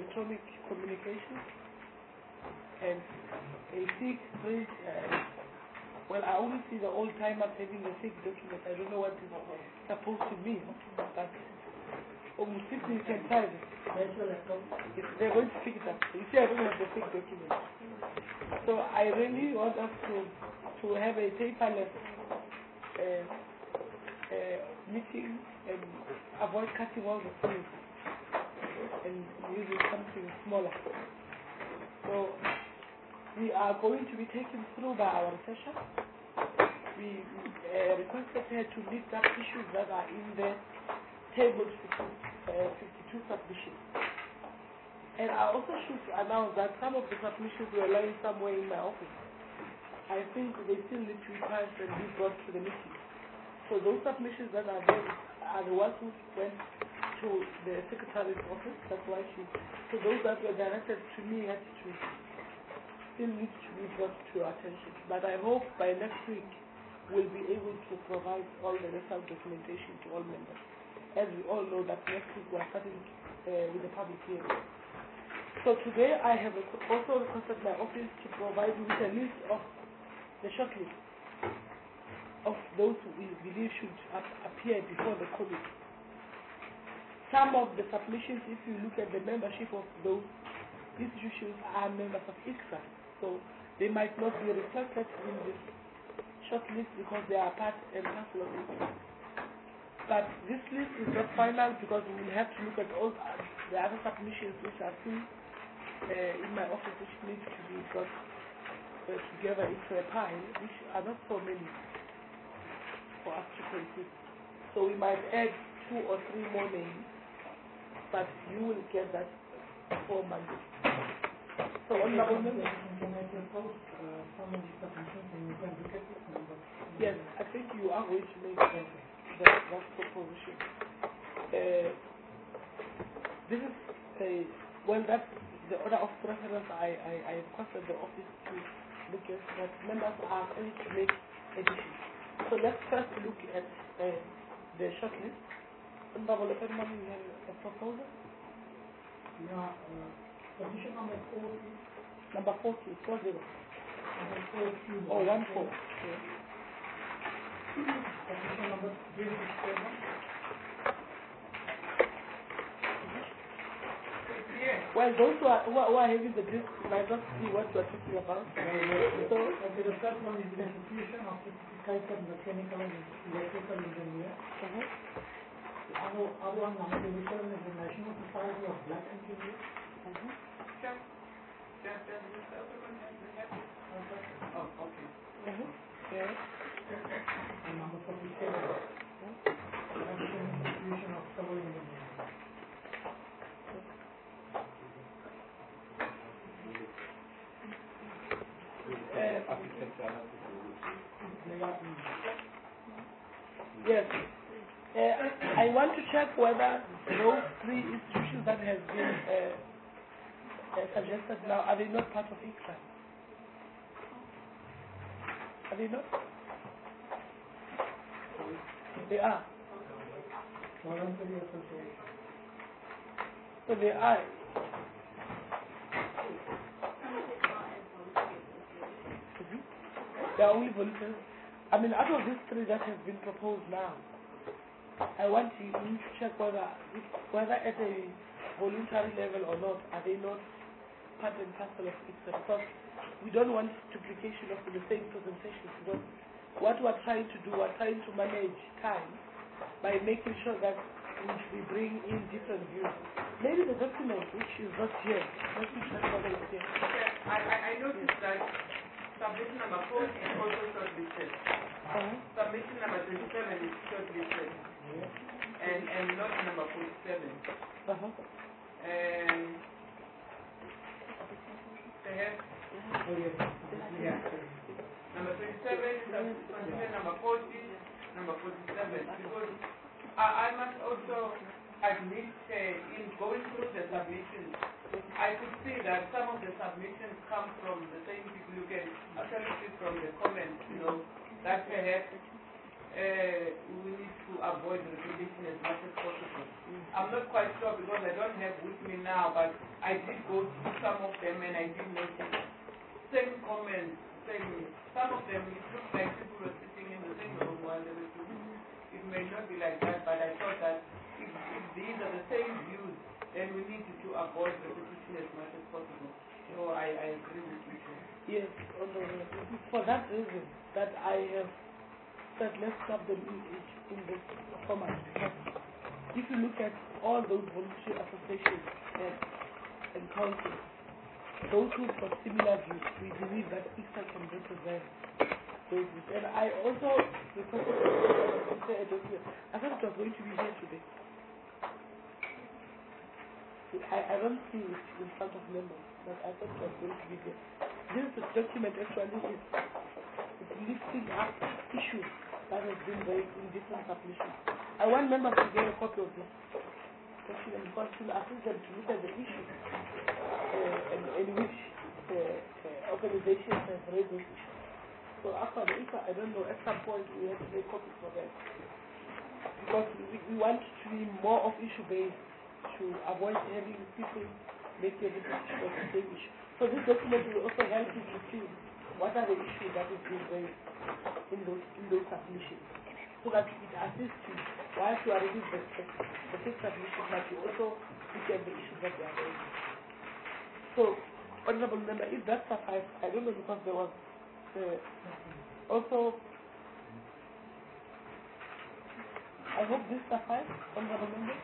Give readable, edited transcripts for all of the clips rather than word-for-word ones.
electronic communication and a fake print. Well, I only see the old timers having a fake document. I don't know what it's supposed to mean, but you can try it. If they're going to pick it up. You see, I don't have the fake document. So I really want us to have a paperless meeting and avoid cutting all the things and using something smaller. So we are going to be taken through by our session. We requested her to list up issues that are in the table 52 submissions. And I also should announce that some of the submissions were lying somewhere in my office. I think they still need to be passed and be brought to the meeting. So those submissions that are there are the ones who went to the secretary's office. That's why so those that were directed to me had to still need to be brought to your attention. But I hope by next week we'll be able to provide all the result documentation to all members. As we all know that next week we are starting with the public hearing. So today I have also requested my office to provide you with a list of the shortlist of those who we believe should appear before the committee. Some of the submissions, if you look at the membership of those institutions, are members of ICSA. So they might not be reflected in this shortlist because they are part and parcel of ICSA. But this list is not final because we will have to look at all the other submissions which are still in my office, which need to be brought together into a pile, which are not so many for us to consider. So we might add 2 or 3 more names, but you will get that before Monday. So on the moment, can I propose some of these submissions and you can look at it? Yes, I think you are going to make that proposition. This is that's the order of preference. I requested the office to look at that members are going to make additions. So let's first look at the shortlist. Honorable Efferman, you have a proposal? Yeah, submission number 40. Number 40, 40. Number 40. Oh, 1 4. Okay. Submission number 367. Well, those who are having the disk might not see what we are talking about. So the first one is the institution of certificate of mechanical and electrical engineer. The other one, number 27, is the National Society of Black Engineers. Oh, okay. Yeah. And number 47, National Institution of Civil Engineers. Yes. I want to check whether those 3 institutions that have been suggested now, are they not part of ICSA? Are they not? They are. Voluntary association. So they are. They are only voluntary. I mean, out of these 3 that have been proposed now, I want you to check whether at a voluntary level or not, are they not part and parcel of ICSA? Because we don't want duplication of the same presentations. Because what we're trying to do, we're trying to manage time by making sure that we bring in different views. Maybe the document which is not here, let me check whether it's here. I noticed that submission number 4 is also shortlisted. Submission number 27 is shortlisted. And not number 47. And perhaps number 27 is considered number 40, number 47. Because I must also admit in going through the submissions, I could see that some of the submissions come from the same people. You can actually see from the comments, that perhaps we need to avoid repetition as much as possible. I'm not quite sure because I don't have with me now, but I did go through some of them and I did notice same comments, some of them it looks like people were sitting in the same room while they were doing. It may not be like that, but I thought that if these are the same views, then we need to avoid repetition as much as possible. So I agree with you. Yes, for that reason that I have said let's club them in this format. Because if you look at all those voluntary associations and councils, those who've got similar views, we believe that ICSA can represent those views. And I also requested a document. I thought it was going to be here today. I don't see it in front of members, but I thought it was going to be here. This document actually is listing up issues that have been raised in different submissions. I want members to get a copy of this document because it will assist them to look at the issues in which organizations have raised those issues. So after the ICA, I don't know, at some point we have to make copies for them. Because we want to be more of issue-based to avoid having people make a repetition of the same issue. So this document will also help you to see what are the issues that is being raised in those submissions. So that it assists you while you are reading the same submission, but you also look at the issues that they are raising. So, Honorable Member, if that suffices, I don't know because there was also, I hope this suffices, Honorable Member.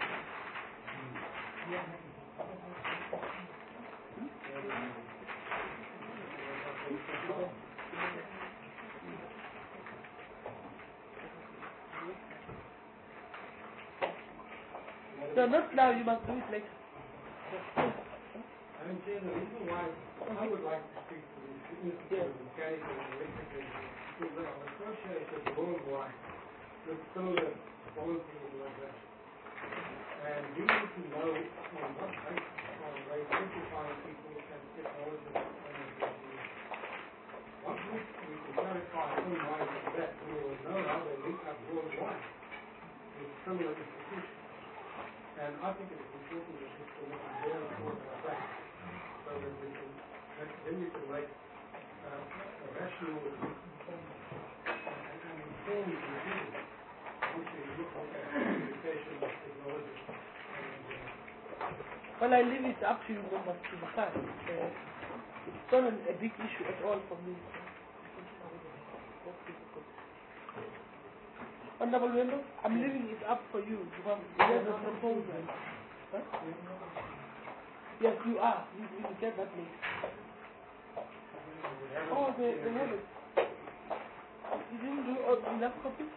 So not now, you must do it later. I mean, the reason why I would like to speak to the Institute of Mechanical and Electrical is that I'm associated worldwide with solar quality organizations. And we need to know on what basis are they certifying people and technology and energy. Once we can clarify who might be that, we will know how they link up worldwide with similar institutions. And I think it's important that this committee is very important about that, so that we can make a rational and informed decision once we look at communication of technology. Well, I leave it up to you members to decide. It's not a big issue at all for me. Honorable members, I'm leaving it up for you because there's a proposal. Huh? Yes, you are. You will get that later. Oh, they have it. You didn't do enough copies?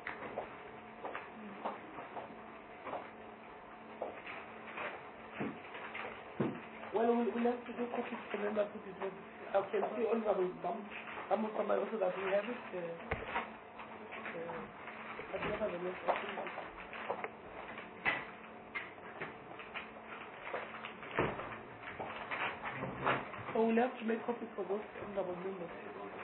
Well, we'll have to do copies for members who did not. I can see Honorable Bamukama also that we have it. So we'll have to make copies for those honorable members.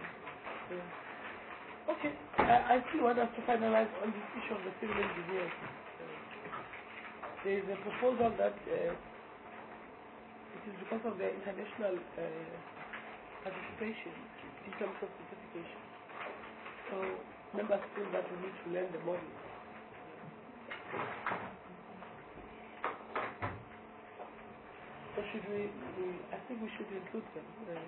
Okay, I still want us to finalize on this issue of the civil engineers. There is a proposal that it is because of their international participation in terms of certification. So members feel that we need to learn the model. So should we I think we should include them.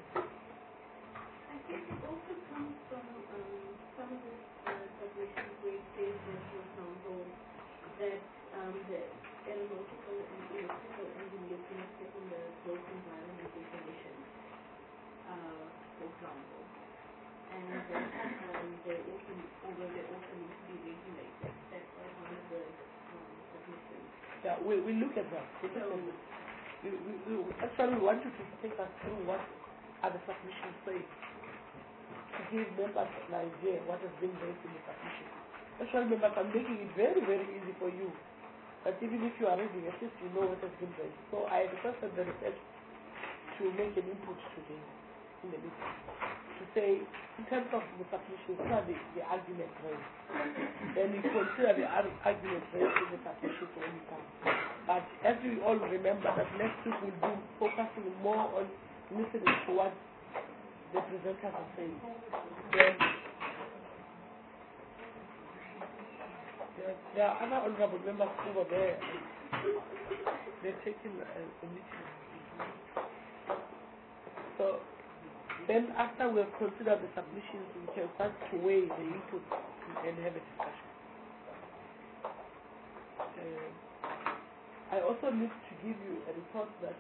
I think it also comes from some of the submissions where it says that, for example, that the aeronautical and electrical engineers must sit in the close environment definition, for example. And that although they also need to be regulated. That's one of the submissions. Yeah, we look at that. We actually want you to take us through what are the submissions saying, to give members an idea what has been raised in the submission. Actually, members, I'm making it very, very easy for you. But even if you are reading, at least you know what has been raised. So I requested the research to make an input today. in the meeting to say, in terms of the submissions, what are the arguments raised? Then we consider the arguments raised in the submissions when we come. But as we all remember, that next week we'll be focusing more on listening to what the presenters are saying. There are other honorable members over there. They're taking a meeting. So then after we have considered the submissions, we can start to weigh the input and have a discussion. I also need to give you a report that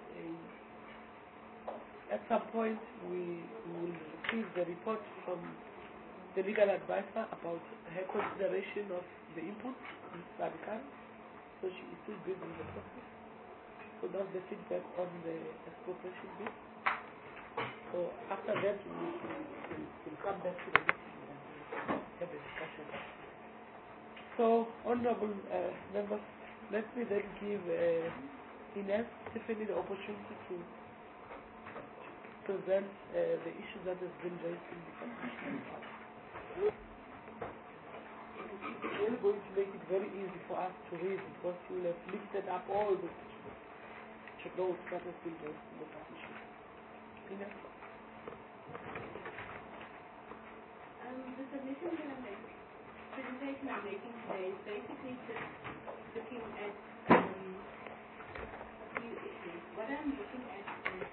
at some point we will receive the report from the legal advisor about her consideration of the input in Sadikan. So she is still busy in the process. So that's the feedback on the expropriation bill. So after that we'll come back to the meeting and have a discussion. So honorable members, let me then give Ines Tiffany the opportunity to present the issue that has been raised in the submission. We're going to make it very easy for us to read because you will have lifted up all the notes that have been raised in the submission. Ines? The submission that I'm making, presentation I'm making today is basically just looking at a few issues. What I'm looking at is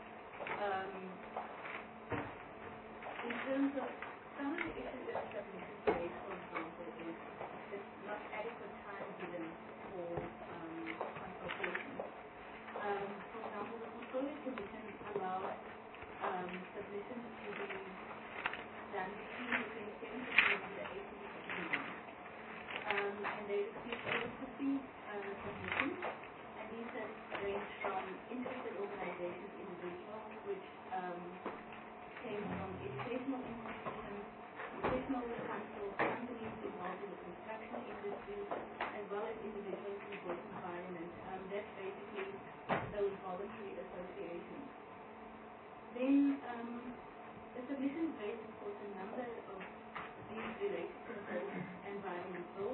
in terms of some of the issues that the submission today, for example, is there's not adequate time given for consultation. For example, the Portfolio Commission allows submissions to be done between the 27th and the 18th of June. And they received over 50 submissions, and these have ranged from interested organizations, individuals, which came from educational institutions, educational councils, companies involved in the construction industry, as well as individuals in the work environment. That's basically those voluntary associations. Then the submissions raised, of course, a number of these related to the whole environment bill,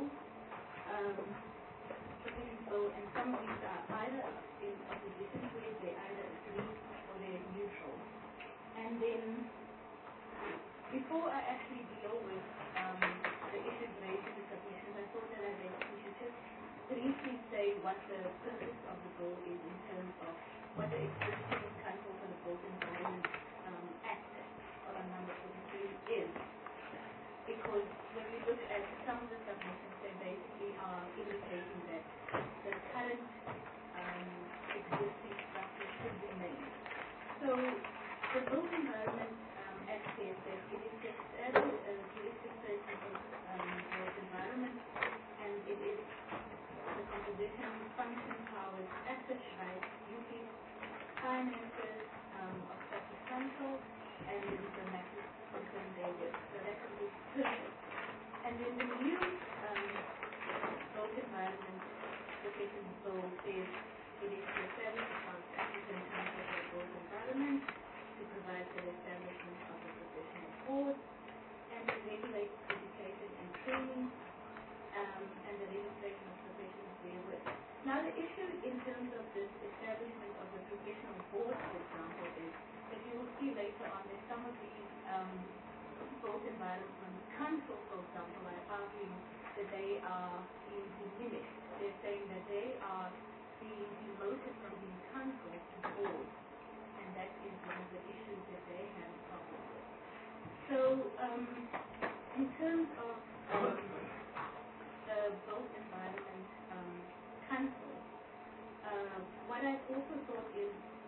and some of these are either in opposition to it, they either agree or they're neutral. And then, before I actually deal with the issues raised in the submissions, I thought that I should just briefly say what the purpose of the bill is in terms of what the Executive Council for the Built Environment Act number 43 is. Because when we look at some of the submissions, they basically are indicating that the current existing structure should remain. So the Built Environment Act says that it is the juristic person of built environment, and it is the composition, function, powers, assets, rights, duties, finances of such a council, and the matters concerned therewith. So that is the purpose. And then the new built environment protection bill says it is to establish a South African Council for Built Environment, to provide for the establishment of a professional board, and to regulate education and training, and the registration of professionals therewith. Now the issue in terms of this establishment of the professional board, for example, is that you will see later on that some of these Built Environment Council, for example, are arguing that they are being diminished. They're saying that they are being demoted from being councils to boards, and that is one of the issues that they have a problem with. So, in terms of the Built Environment Council, what I've also thought is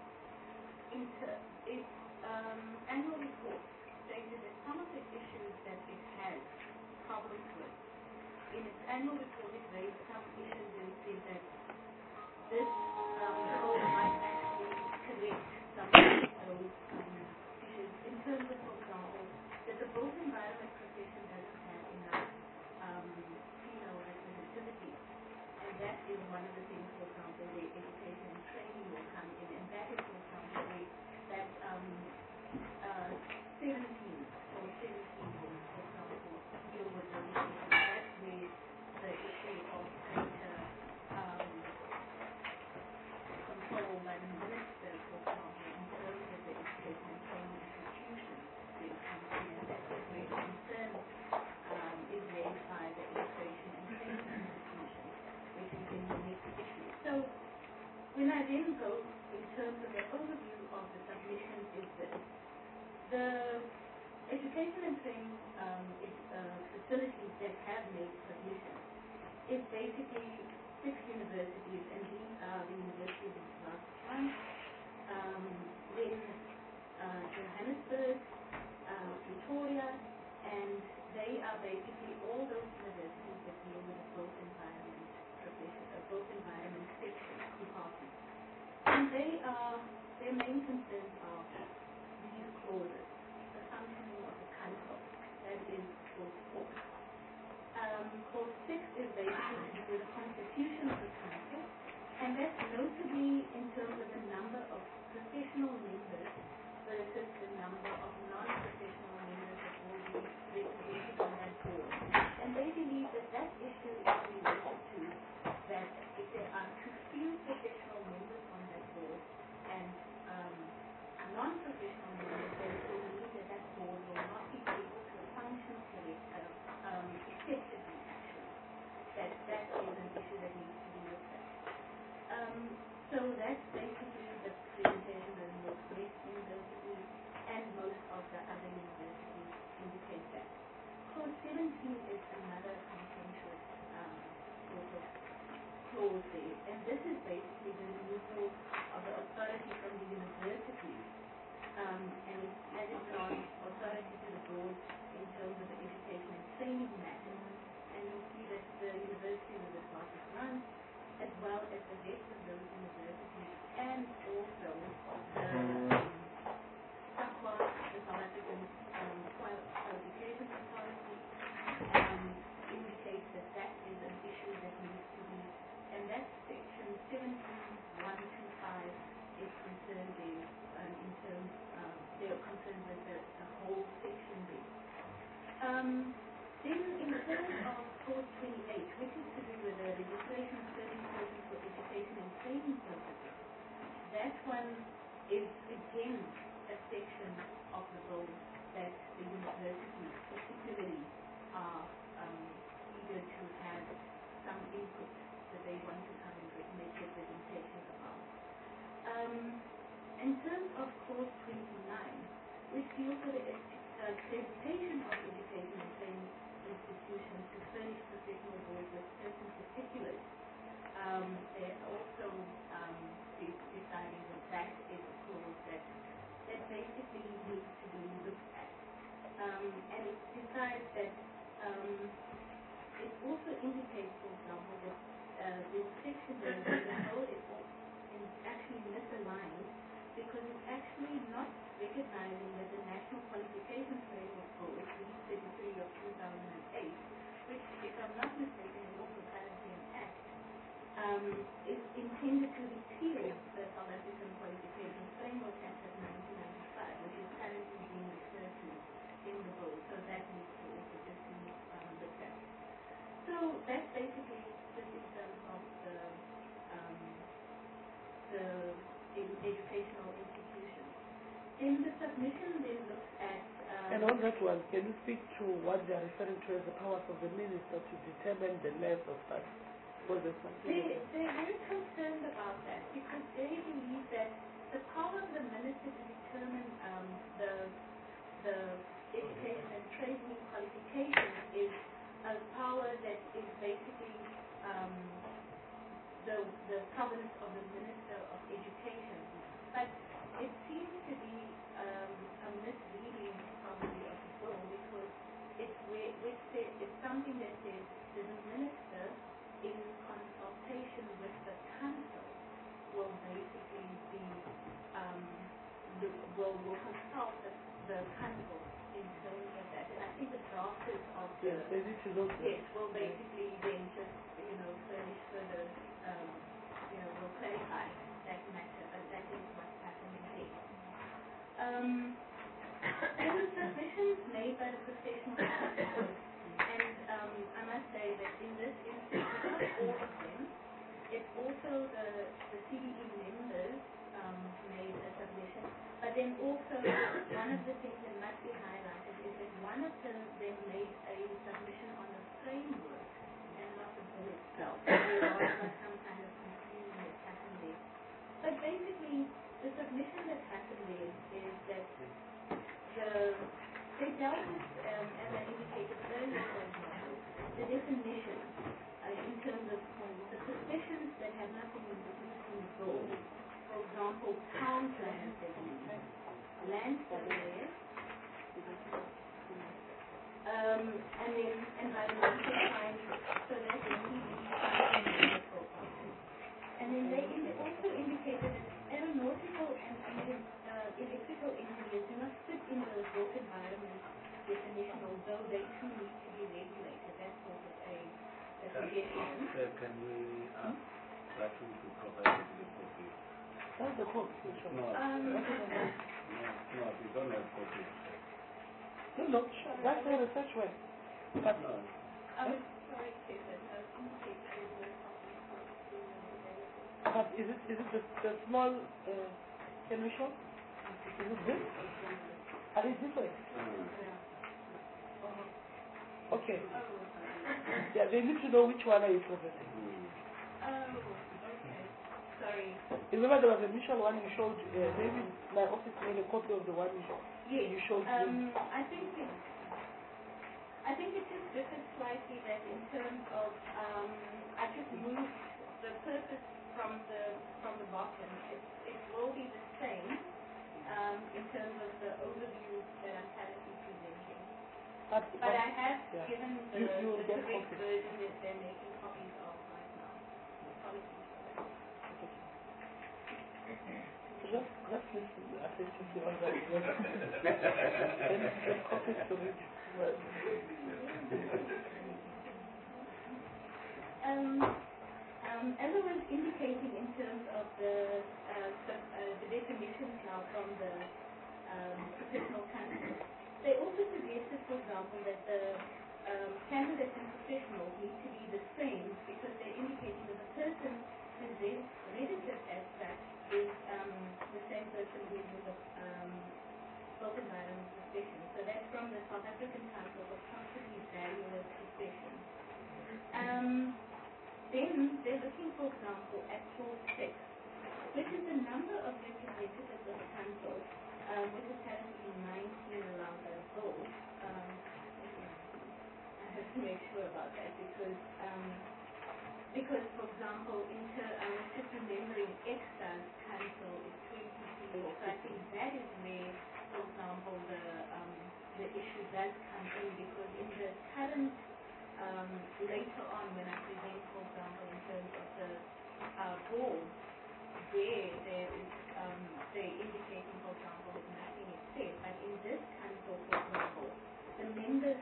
its annual report stated that some of the issues that it has problems with, in its annual report it raised some issues and said that this bill might actually correct some of those issues in terms of, for example, that the Built Environment profession doesn't have enough female representativity, and that is one of the things, for example, where education and training will come in, and that is, for example, where that the education and training facilities that have made submissions is basically 6 universities, and these are the universities in South in Johannesburg, Pretoria, and they are basically all those universities that deal with the built environment section department. And their main concerns are these clauses, the functioning of the council, that is clause 4. Clause 6 is basically to do with the constitution of the council, and that's notably in terms of the number of professional members versus the number of non-professional members that will be represented on that board. And they believe that that issue is related to that if there are too few professional members on that board and non-professional members, then it will mean that that board will not be able to function effectively, actually. That is an issue that needs to be looked at. So that's basically the presentation that most universities and most of the other universities indicate that. Clause 17 is another contentious sort of clause there, and this is basically the removal of the authority from the universities and added on authority to the board in terms of the education and training matters. And you'll see that the university with the Department of Runs, as well as the rest of those universities, and also the SAQA, the South African Qualifications Authority, indicates that that is an issue that needs to be, and that section 17.125 is concerned there in terms, they're concerned with the whole section there. Then in terms of clause 28, which is to do with the registration of certain persons for education and training purposes, that one is again a section of the bill that the universities particularly are eager to have some input that they want to come and make representations about. In terms of clause 29, which deals with the accreditation of education and training institutions to furnish professional boards with certain particulars, they're also deciding that that is a clause that basically needs to be looked at. And it decides that it also indicates, for example, that the section that the bill is actually misaligned because it's actually not recognizing that the National Qualifications Framework Code, 33 of 2008, which, if I'm not mistaken, is also currently an act, is intended to repeal the South African Qualifications Framework Act of 1995, which is currently being referred to in the bill. So that needs to also just be looked at. So that's basically just in terms of the educational institutions. In the submission, they looked at... and on that one, can you speak to what they are referring to as the powers of the minister to determine the length of that? Was there something? They're very concerned about that because they believe that the power of the minister to determine the education and training qualifications is a power that is basically the province of the Minister of Education. But it seems to be a misreading probably of the bill because it's something that says the minister in consultation with the council will basically be will consult the council in terms of that. And I think the drafters of the will basically then just furnish further will clarify that matter, but that is what's happening here. There were submissions made by the professional officers, and I must say that in this instance, not all of them, it's also the CDE members made a submission, but then also one of the things that must be highlighted is that one of them made a submission on the framework and not the bill itself. There was some kind of confusion that happened there. But basically, the submission that happened there is that they dealt with, as I indicated earlier, for example, the definition in terms of the suspicions that have nothing to do with gold. For example, town plans, land surveyors, and then environmental science, so that they need to and then they also indicated that aeronautical and electrical engineers do not fit in the built environment definition, although they too need to be regulated. That's sort of a suggestion. Can we ask Rachel to provide the copy? That's the quote. No, we don't have copy. No, that's the research way. But No. Sorry, Stephen. But is it the small, can we show? Is it this? Are they different? Okay. Yeah, they need to know which one are you presenting. Okay. Sorry. Remember there was a initial one you showed, maybe my office made a copy of the one you showed. I think it just differs slightly that in terms of, I just moved the purpose from the bottom. It will be the same in terms of the overview that I'm currently presenting. But I have given the correct version that they're making copies of right now. Apologies for that. Just listen attentively on that. And copies to read. As I was indicating in terms of the definitions now from the professional council, they also suggested, for example, that the candidates and professionals need to be the same because they're indicating that the person who's registered as such is the same person who is with the Health Environment Profession. So that's from the South African Council of Constantly Valueless Professions. Then they're looking, for example, at clause 6, which is the number of representatives of the council, which is currently 19 allowed by law. I have to make sure about that because for example, just remembering EXTA's council is 23 law. So I think that is where, for example, the issue does come in because in the current later on when I present, for example, in terms of the board, there is they're indicating, for example, that nothing is said. But in this council, for example, the members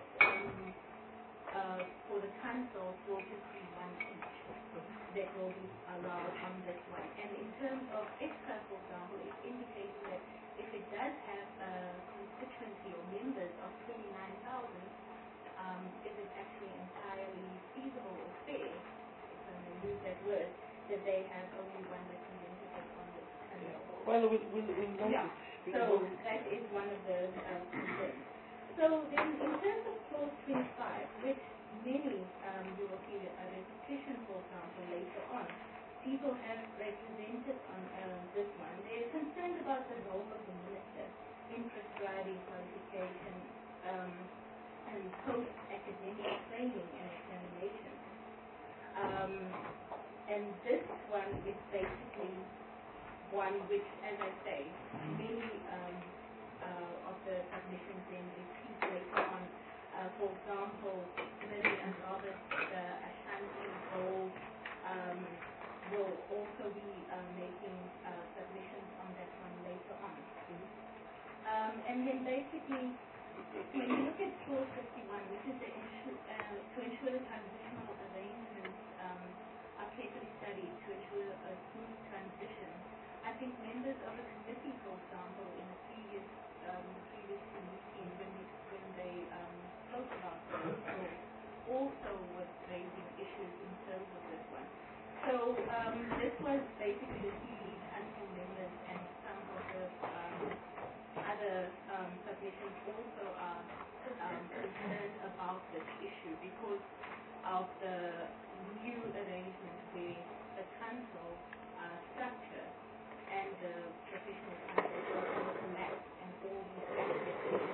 for the council will just be one each that will be allowed on this one. And in terms of EXCA, for example, it's indicating that if it does have a constituency or members of 29,000, is it actually entirely feasible or fair, if I may use that word, that they have only one representative on this council? Well, we'll know yeah. So that is one of the concerns. So then in terms of clause 25, which many, you will see a repetition, for example, later on, people have represented on this one. They're concerned about the role of the minister in prescribing qualification and post-academic training and examination. And this one is basically one which, as I say, many of the submissions then repeat later on. For example, Lily and Robert, the Ashanti Gold, will also be making submissions on that one later on. And then basically, when you look at clause 51, which is to ensure the transitional arrangements are carefully studied to ensure a smooth transition, I think members of the committee, for example, in the previous meeting when they spoke about this, also was raising issues in terms of this one. So this was basically the lead until members and some of the other submissions also are concerned about this issue because of the new arrangement where the council structure and the professional council will collapse and all these aspects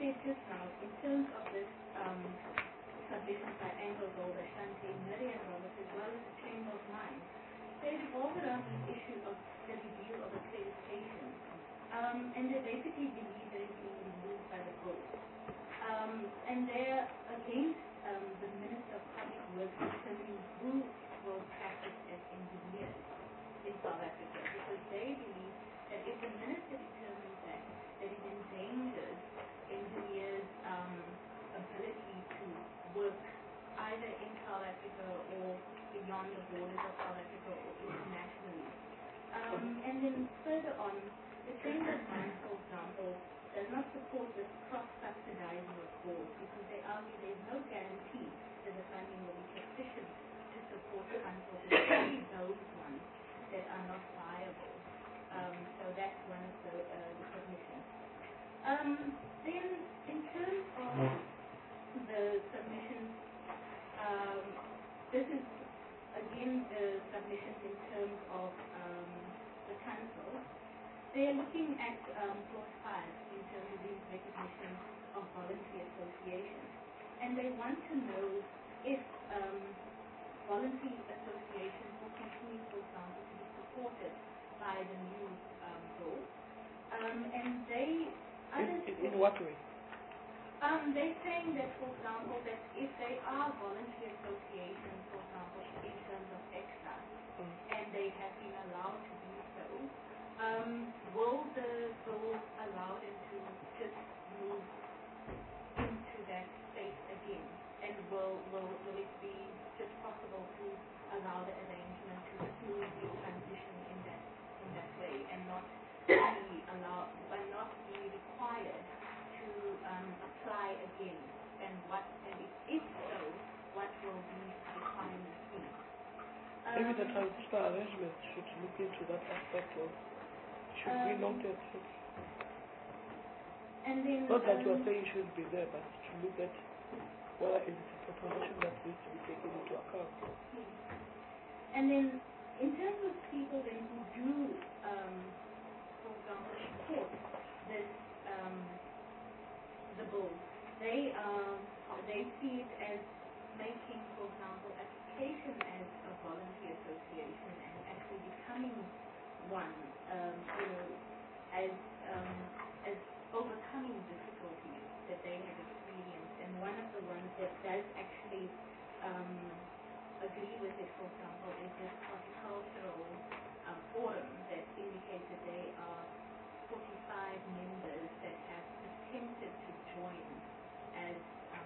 said just now, in terms of this submission by Anglo Gold, Ashanti, Miriam Roberts, as well as the Chamber of Mines, they revolve around the issue of the review of accreditation. And they basically believe that it's being removed by the board. And they're against the Minister of Public Works determining who will practice as engineers in South Africa, because they believe that if the Minister determines that it endangers engineers' ability to work either in South Africa or beyond the borders of South Africa or internationally. And then further on, the Chamber of Mines, for example, does not support this cross-subsidizing of boards because they argue there is no guarantee that the funding will be sufficient to support the unfulfilled, especially those ones that are not viable. So that's one of the submissions. Then, in terms of the submissions, this is again the submissions in terms of the council. They are looking at clause 5 in terms of the recognition of voluntary associations, and they want to know if voluntary associations will continue, for example, to be supported by the new law. And they in what way? They're saying that, for example, that if they are voluntary associations, for example, in terms of extra, and they have been allowed to do so, will the bill allow them to just move into that state again? And will it be just possible to allow the arrangement to smoothly transition in that way and not be required to apply again? And if so, what will these requirements be? Maybe the transitional arrangement should look into that aspect of should be noted. And then, not that you are saying should be there, but to look at whether it is a proposition that needs to be taken into account. And then, in terms of people then who do, for example, support this the bill, they see it as making, for example, application as a voluntary association and actually becoming one, as overcoming difficulties that they have experienced. And one of the ones that does actually agree with it, for example, is this horticultural forum that indicates that they are 45 members that have attempted to join as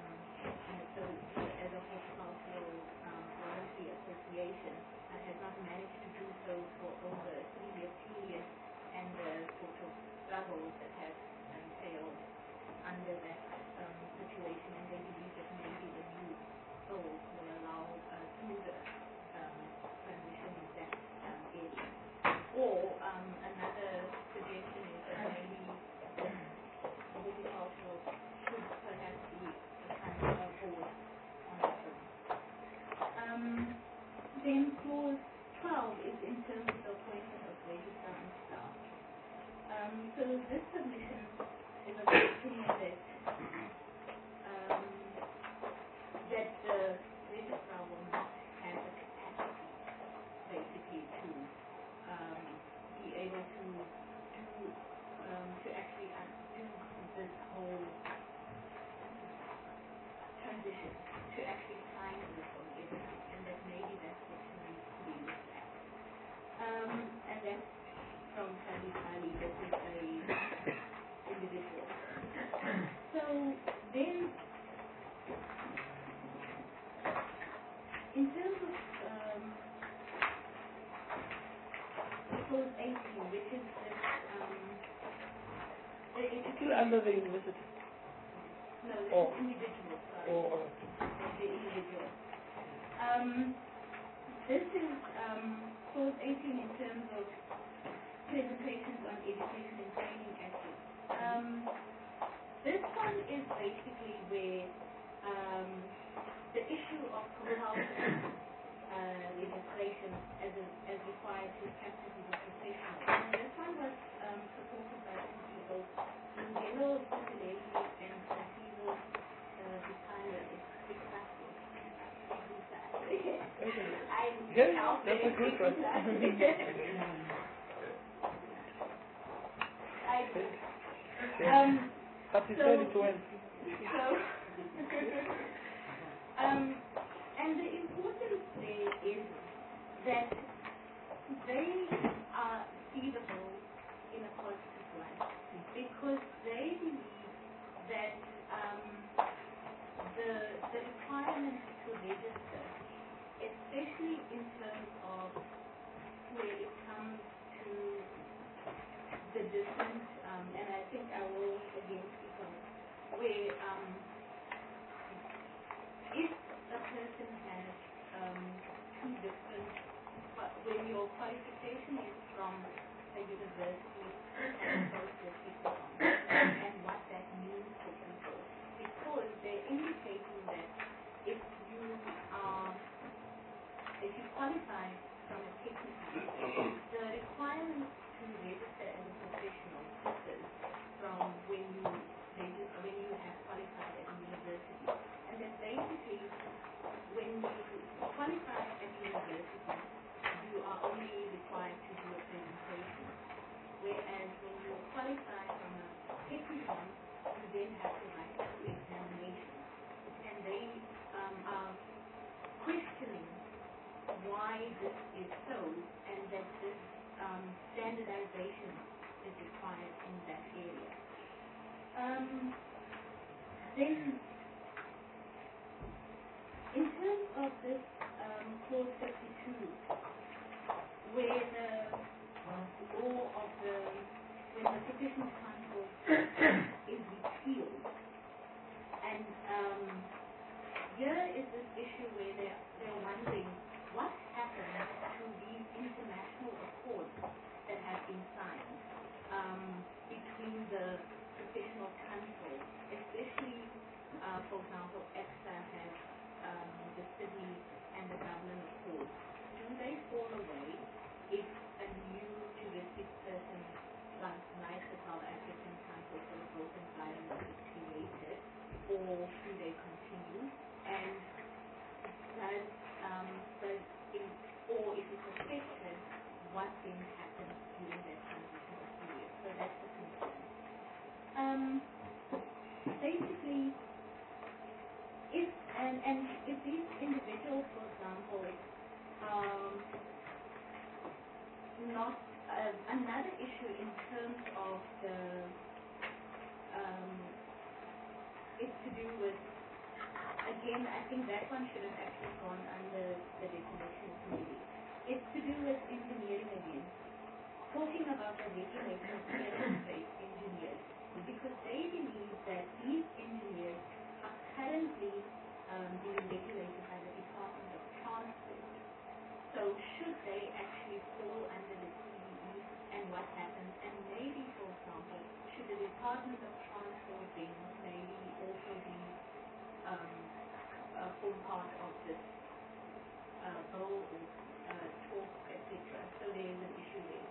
as a horticultural voluntary association and has not managed to do so for over a 3-year period, and the sort of struggles that have entailed under that situation, and they believe that maybe the new bill will allow a smoother transition in that area. Or another suggestion is that maybe horticultural should perhaps be a kind of board on its own. Then clause 12 is in terms of the appointment of registrar and staff. So this submission is of the opinion that the registrar will not have the capacity, basically, to be able to actually do this whole transition, to actually sign this on everything, and that maybe that's what needs to be looked at. And that's from Sally Sally, this is a individual. So then, in terms of clause 18, which is this, Still under the university. No, this is individual, sorry. The individual. This is clause 18 in terms of presentations on education and training actions. This one is basically where the issue of compulsory legislation as required to capture the professional. And this one was supported by two people, Lungelo Kukuleli and Yes, out that's there a good one. But he said it well. And the importance there is that they are feasible in a positive light because they believe that the requirement to register, especially in terms of where it comes to the different, and I think I will again speak on where if a person has two different, when your qualification is from a university and and what that means for people, because they're indicating that if you qualify from a technical, the requirement to register as a professional differs from when you have qualified at a university. And then basically, when you qualify at university, you are only required to do a presentation. Whereas when you qualify from a technical, you then have to write two examinations. And they are questioning why this is so, and that this standardization is required in that area. Then, in terms of this clause 52, where the law of when the sufficient transport is repealed, and here is this issue where they're wondering what happened to these international accords that have been signed between the professional council, especially, for example, EXA has the city and the government accords. Do they fall away if a new juristic person like the South African Council for the Built Environment is created, or do they continue? And or if it's affected, what then happens during that transitional period? So that's the concern. Basically, if these individuals, for example, not another issue in terms of the it's to do with, again, I think that one should have actually gone under the definition committee. It's to do with engineering again. Talking about the regulation of aerospace engineers, because they believe that these engineers are currently being regulated by the Department of Transport. So should they actually fall under the CBE, and what happens? And maybe, for example, should the Department of Transport then maybe also be form part of this bill or talk, etc. So there is an issue there.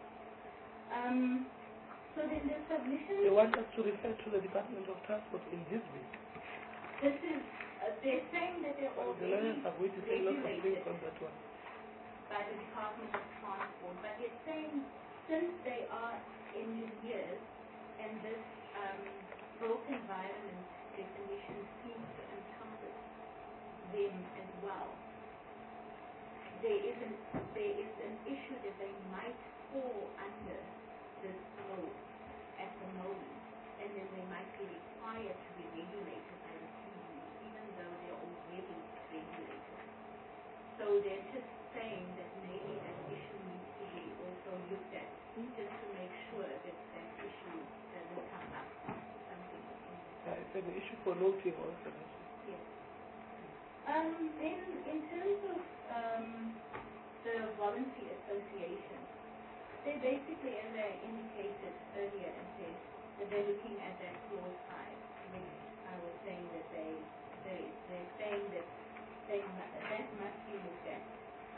So then the submission... They want us to refer to the Department of Transport in this bill. This is, they're saying that they're already the lawyers are going to say lots of things on that one. By the Department of Transport, but they're saying since they are engineers and this built environment definition seems to encompass them as well, there is an issue that they might fall under this law at the moment, and then they might be required to be regulated by the CBE, even though they're already regulated. So they're just saying that maybe that issue needs to be also looked at, just to make sure that that issue doesn't come up. Something. It's an issue for noting also. Yes. Then in terms of the voluntary association, they basically, as I indicated earlier, and said that they're looking at that clause 5, which I was saying that they're saying that that must be looked at.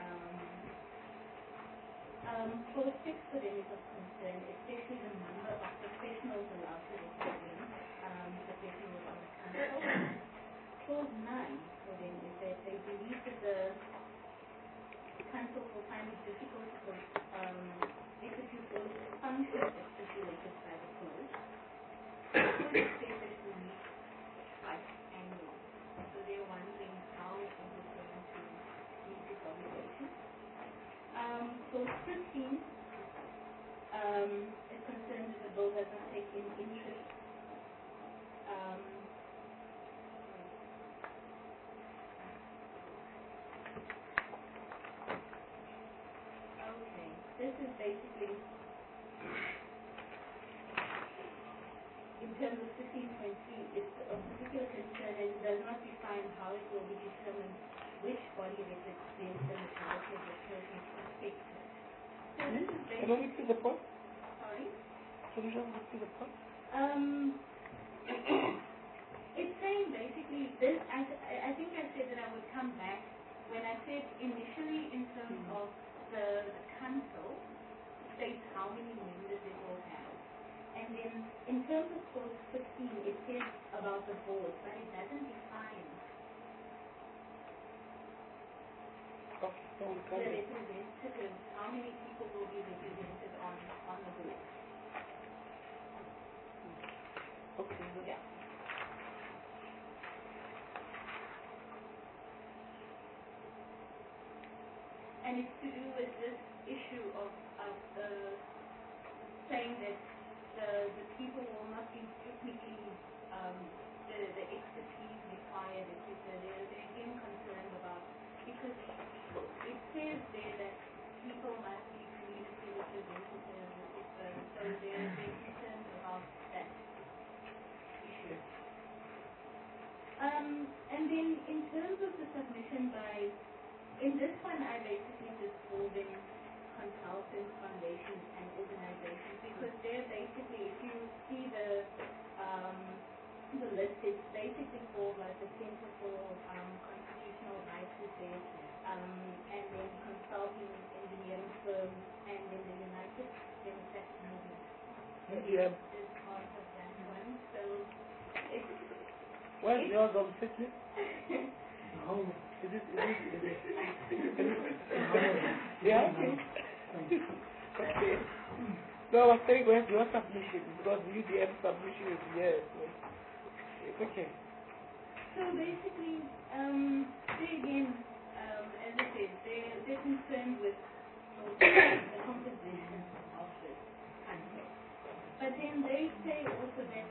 Clause 6 for them is of concern, especially the number of professionals allowed to represent professionals on the council. Clause 9 for them is that they believe that council will find it difficult to execute those functions as stipulated by the code. The code says that it will meet twice annually. So they're wondering how is it going to meet this obligation. So 15 is concerned that the bill does not take in interest. Okay, this is basically in terms of 15.3, it's a particular concern and it does not define how it will be determined which body represents the mortality of the person affected. So this is Can you repeat the point? sorry? Can you just repeat the point? It's saying basically this, I think I said that I would come back when I said initially in terms of the council states how many members it will have. And then in terms of clause 15, it says about the board, but it doesn't define Okay, so we the can representatives, how many people will be represented on the board. Okay. Yeah. And it's to do with this issue of saying that the people will not be technically the expertise required, etc. They're again concerned about, because it says there that people must be community representatives, etc. So they're concerned about that issue. And then in terms of the submission by, in this one I basically just call them consultants, foundations and organizations, because they're basically, if you see the list, it's basically for like the Center for Constitutional Rights is there, and then consulting engineering firms, and then the United Democratic Movement Yeah. is part of that one. So it's Where's yours on fitness? No. Is it? Yeah? Okay. No, I was saying where's your submission? Because the UDM submission is here. So it's okay. So basically, they again, as I said, they're concerned with the composition of this country. But then they say also that,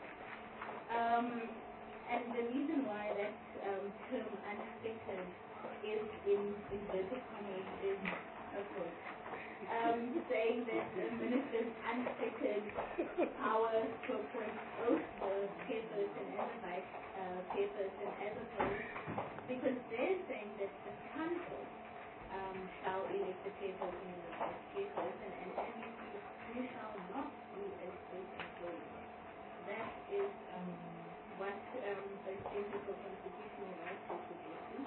and the reason why that term unexpected is in inverted commas is, of course, saying that the minister's unexpected power to appoint both the chairperson and the vice chairperson as opposed, because they're saying that the council shall elect the chairperson and the vice chairperson, and as you see, you shall not be a state employee. That is what the Center for Constitutional Rights is suggesting.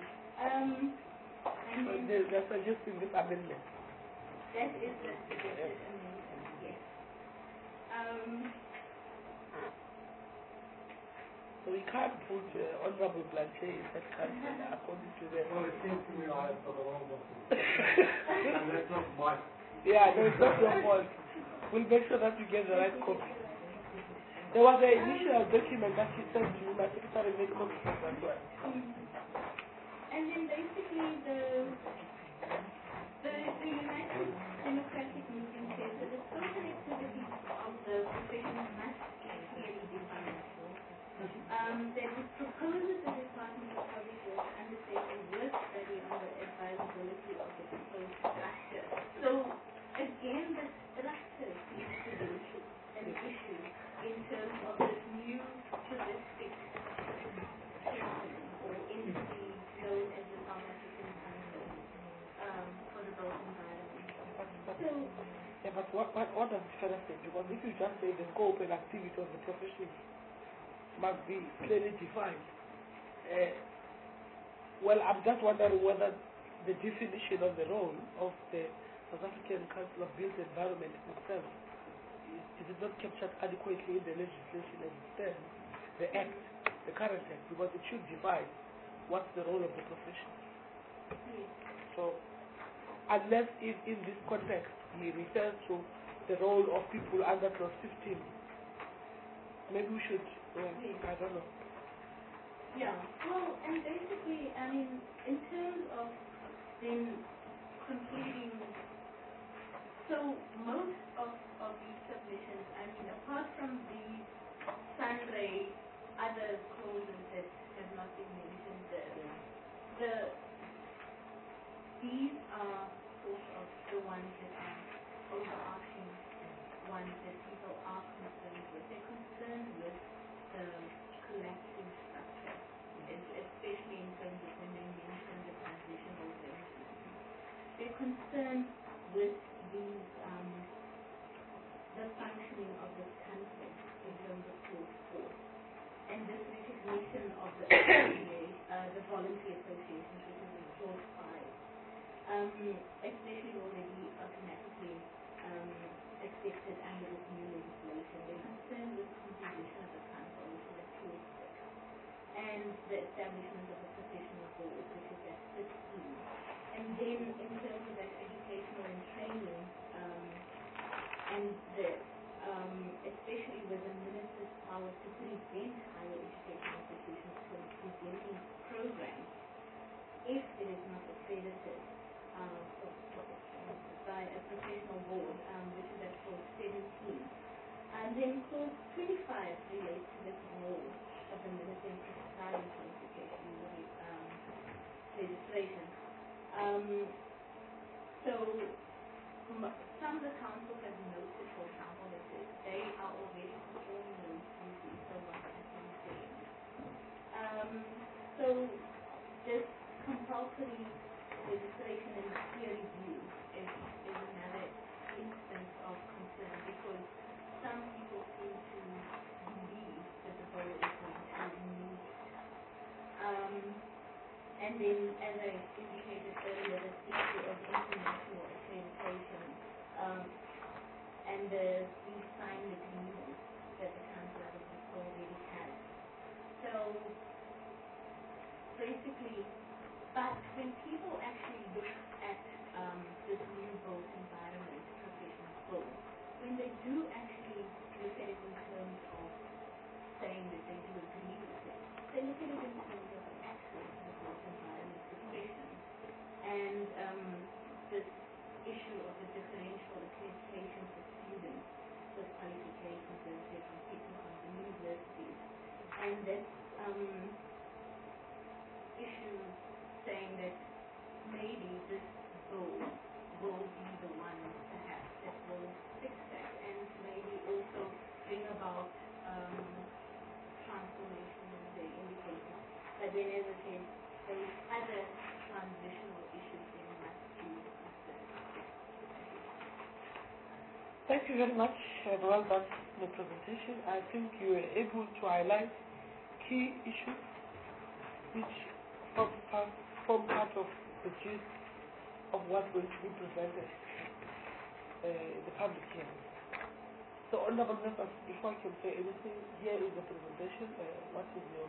And So then they're suggesting this amendment. that is the suggested amendment, yes. So we can't put Honorable Blanche in that country according to them. Well, it seems to me I have got the wrong document. And that's not my. Yeah, no, it's not your fault. We'll make sure that you get the right copy. There was an initial document that she sent to you, my secretary made copies of that one. And then basically the United Democratic Movement says that the scope and activities of the profession must be clearly defined. That it proposes the Department of Public Works undertake a work study on the advisability of the proposed structure. So again, the structure seems to be an issue in terms of this new holistic system or entity known as the South African Council for the Built Environment. So, Yeah, but what does it further say? Because if you just say the scope and activity of the profession must be clearly defined, well, I'm just wondering whether the definition of the role of the South African Council of Built Environment itself is it not captured adequately in the legislation as it stands, the act, the current act, because it should define what's the role of the profession. yes. So unless in this context he refers to the role of people under clause 15. Maybe we should, I don't know. Yeah, well, and basically, I mean, in terms of then completing, so most of these submissions, I mean, apart from the Sunray, other clauses that have not been mentioned, these are sort of the ones that are overarching ones that people are concerned with. They're concerned with the collapsing structure, especially in terms of when they mention the transitional arrangements. They're concerned with these, the functioning of this country in terms of clause 4, and this recognition of the the voluntary associations, which is in clause 5, especially already automatically accepted under this new legislation. They're concerned with the composition of the council, which is at clause 6, and the establishment of a professional board, which is at 15. And then in terms of that educational and training, and the especially with the minister's power to prevent higher education institutions from presenting programs if it is not accredited by a professional board, which is at clause 17. And then clause 25 relates to this role of the minister in prescribing qualification legislation. So some of the councils have noted, for example, that they are already performing those duties, so what I can say. So this compulsory legislation in peer review is another instance of concern, because some people seem to believe that the bill is going to remove it. And then, as I indicated earlier, this issue of international accreditation and these signed agreements that the council already has. So basically, but when people actually look at this new built environment professional bill, when they do actually look at it in terms of saying that they do agree with it, they look at it in terms of access to the built environment profession, and this issue of the differential accreditation for students with qualifications that they compete from the universities, and that issue saying that maybe this bill will be the one perhaps that will fix that, and maybe also bring about transformation as they indicated. But then, as I said, there is other transitional issues they must be considered. Thank you very much. Well done in the presentation. I think you were able to highlight key issues which form part of the gist of what will be presented in the public hearing. So, honorable members, before I can say anything, here is the presentation. What is your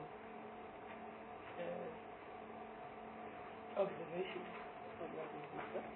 observation on what is discussed?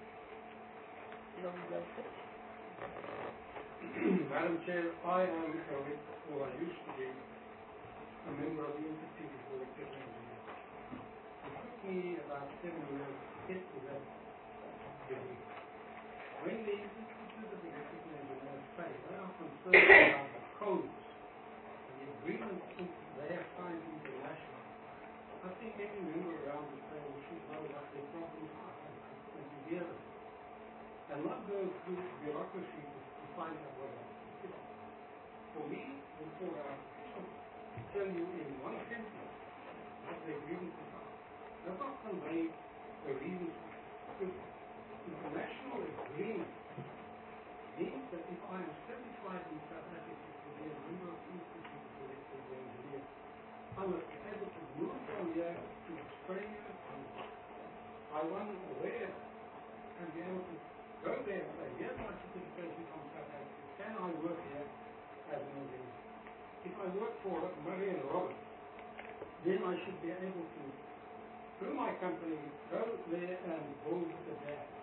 Madam Chair, I am or I used to be a member of the Institute for Electrical Engineering. It took me about 7 years to get to that degree. When the Institute of Electrical Engineers say they are concerned about the codes and the agreements they have signed internationally, I think any member around the table should know what their problems are and to hear them, and not go through bureaucracy to find out what they are. For me, and for our officials, to tell you in one sentence what the grievances are does not convey the reasons. International agreement means that if I am certified in South Africa to be a member of the Institute of Electrical Engineers, I must be able to move from here to Australia and Taiwan or wherever, and be able to go there and say, here's my certification from South Africa. Can I work here as an engineer? If I work for Murray and Roberts, then I should be able to, through my company, go there and build a dam,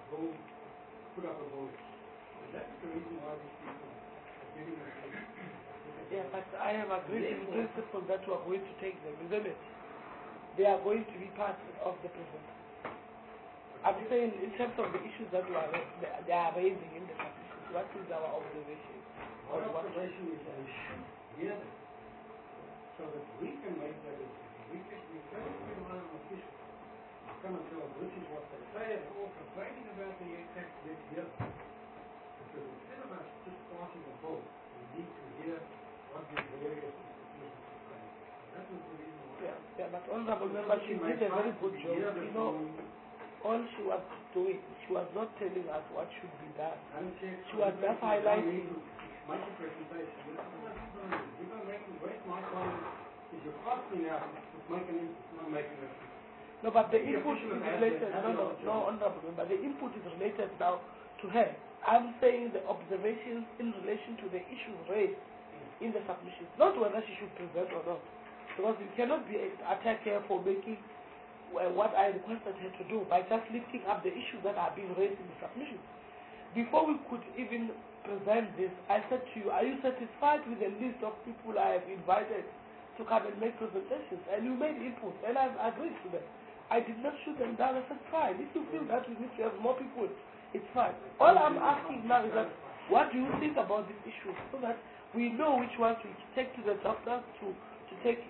go put up a vote. And that's the reason why these people are giving us this. Yeah, but I am agreeing in principle that we are going to take them, isn't it? They are going to be part of the present. I'm saying in terms of the issues that they are raising in the submissions, what is our observation? Our observation is that we should hear them so that we can make that decision. We cannot rely on officials. We cannot tell them this is what they say and all complaining about the text this year. Because instead of us just passing a vote, we need to hear what the various institutions are saying. That was the reason why. Yeah, but Honorable Member, she did a very good job. You know, all she was doing, she was not telling us what should be done. She was just highlighting. Make a presentation. You're not waste my time. If you ask me now, not making it. No, but the input is related. No, Honorable Member, the input is related now to her. I'm saying the observations in relation to the issues raised in the submissions, not whether she should present or not. Because you cannot be attacked here for making what I requested her to do by just lifting up the issues that are being raised in the submissions. Before we could even present this, I said to you, are you satisfied with the list of people I have invited to come and make presentations? And you made input, and I've agreed to them. I did not shoot them down. I said, fine. If you feel that we need to have more people, it's fine. All I'm asking now is that, what do you think about these issues, so that we know which ones to take to the doctors to take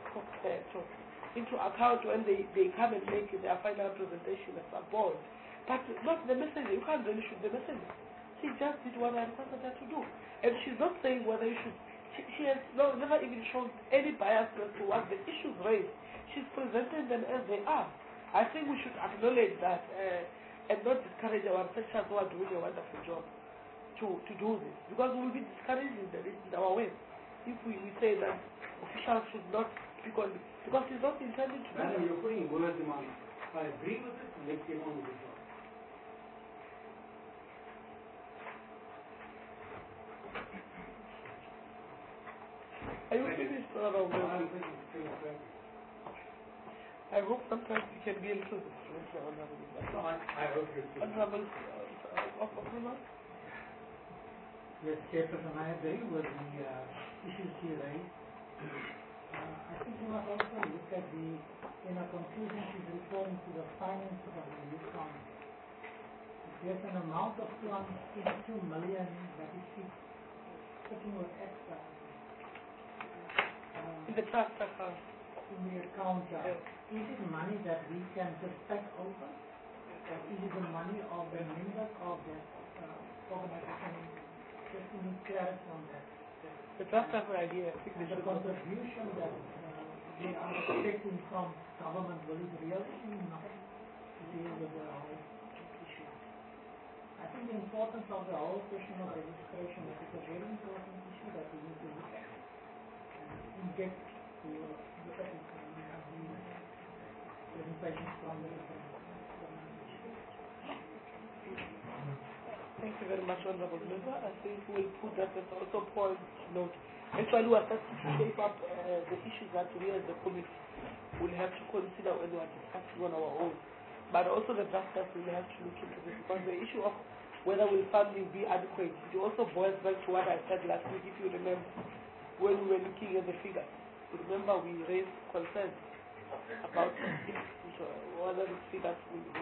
into account when they come and make their final presentation as a board. But not the messenger. You can't really shoot the messenger. She just did what I requested her to do. And she's not saying whether you should. She has never even shown any bias as to what the issues raised. She's presenting them as they are. I think we should acknowledge that and not discourage our researchers who are doing a wonderful job to do this. Because we will be discouraging them in our way if we say that officials should not speak on this. Because it's not intended to do. You're putting words in my mouth. I agree with it, and let's get on with it. Are you finished, Honorable? I hope sometimes you can be a little bit strange, Honorable. I hope you too. Honorable, Yes, Chairperson, I agree with the issues here raised. I think we must also look at in a conclusion, she's referring to the finances of the youth council. There's an amount of 282 million that is sitting with extra. In the trust account. In the account, yes. Is it money that we can just take over? Or is it the money of the members of that organization? Just to need clarity on that. The trust account idea. And the contribution that we are expecting from government will it really nothing to deal with the whole issue. I think the importance of the whole question of registration is a very important issue that we need to look at and get to look at it when we have the presentations from the different organizations. Thank you very much, Honorable Member. I think we'll put that as also point note. Actually, we are starting to shape up the issues that we as the committee will have to consider when we are discussing on our own. But also the drafters will have to look into this, because the issue of whether will funding be adequate, it also boils back to what I said last week, if you remember, when we were looking at the figures. You remember we raised concerns about whether the figures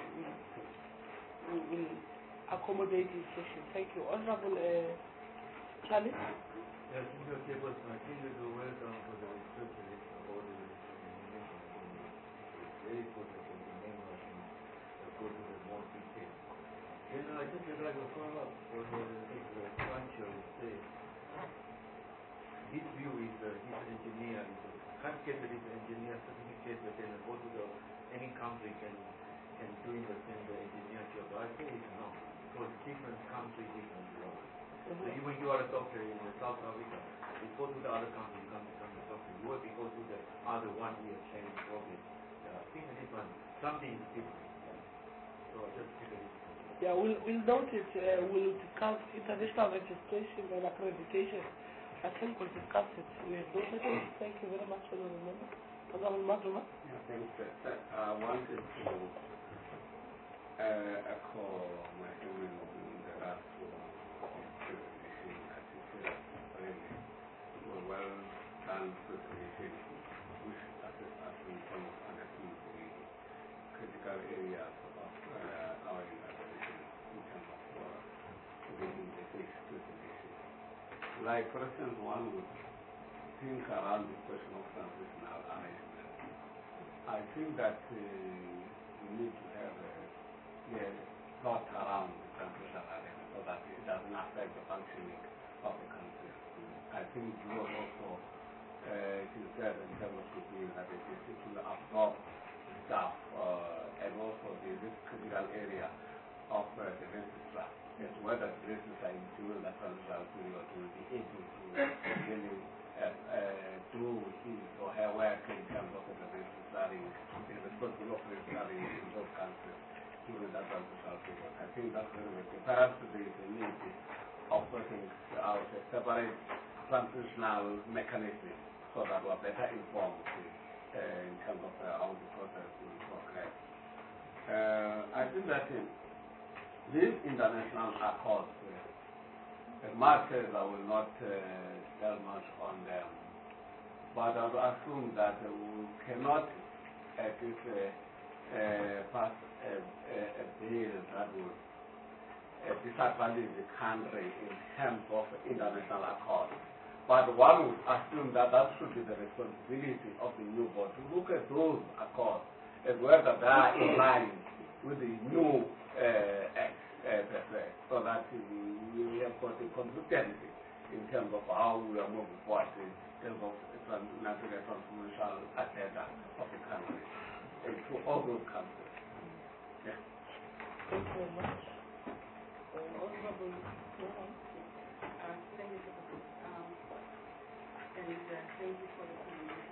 will accommodate inflation. Thank you. Honorable Charlie? Yes, Mr. Chairperson, I think that the welcome for the research or the information is very good that the name of the go to the more detail. Then I just would like to follow up on the Sancho said. His view is he's an engineer, can't get this engineer certificate, but then go to any country can do the same engineer job. I think it's not, because different country, different law. So even you are a doctor in South Africa, you go to the other country, you can't become a doctor. You will go to the other 1 year training program. I think this one, something is different. So just take a look. Yeah, we'll note it. We'll discuss international registration and accreditation. I think we'll discuss it. We have noted it. Thank you very much for the remember. Honorable Maduma? Yeah, thanks. I wanted to echo my feeling in the last presentation. I think it's really well done presentation, which actually some of understood the critical areas of our evaluation in terms of reading the next presentation. Like, for instance, one would think around the question of transitional arrangement. I think that we need to have a thought around the transitional arrangement so that it doesn't affect the functioning of the country. I think it was also said in terms of the view that it will absorb staff and also this critical area of the registrar, as whether the registrar during the transitional period will be able to really do his or her work in terms of the registering, the responsibility of registering in those countries during that transitional period. I think that's very good. Perhaps there is a need of putting out a separate transitional mechanism so that we are better informed in terms of how the process will progress. I think that these international accords, Mark says I will not tell much on them, but I would assume that we cannot at least pass a bill that will disadvantage the country in terms of international accords. But one would assume that that should be the responsibility of the new board to look at those accords as whether they are in line with the new act, so that we have got a consistency in terms of how we are moving forward in terms of natural transformational agenda of the country and to all those countries. Yeah. Thank you very much. Honorable Mohan. Thank you, and thank you for the presentation.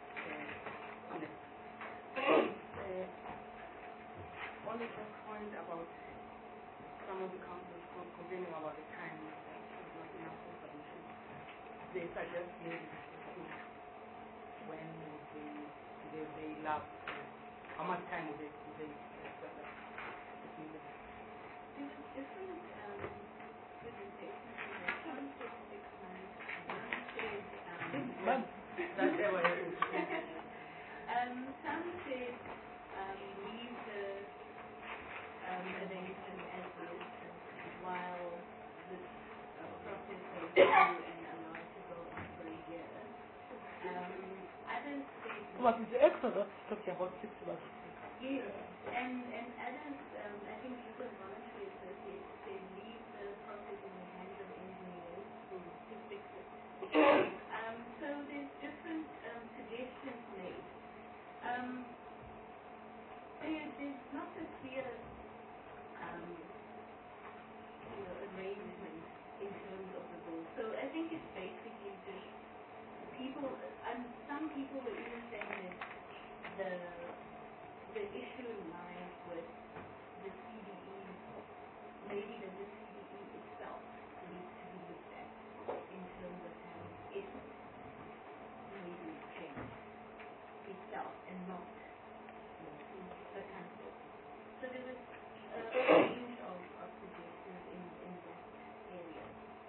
On the point about some of the councils complaining about the time there's not enough for submission, they suggest maybe when they love, how much time would they expect that? There was different presentations. Some said 6 months, one said 6 months. That's ever some said leave the arrangement as is while this process goes through and allow it to go on for a year. Others said What is the Exodus talking about 6 months? yes, and others, I think People's Voluntary Association said leave the process in the hands of engineers to fix it. So there's different suggestions made. There's not a clear arrangement in terms of the goal. So I think it's basically just people, and some people were even saying that the issue lies with the CDE, maybe that the CDE itself needs to be looked at in terms of having it maybe change itself and not the council. So there was a range of suggestions in that area.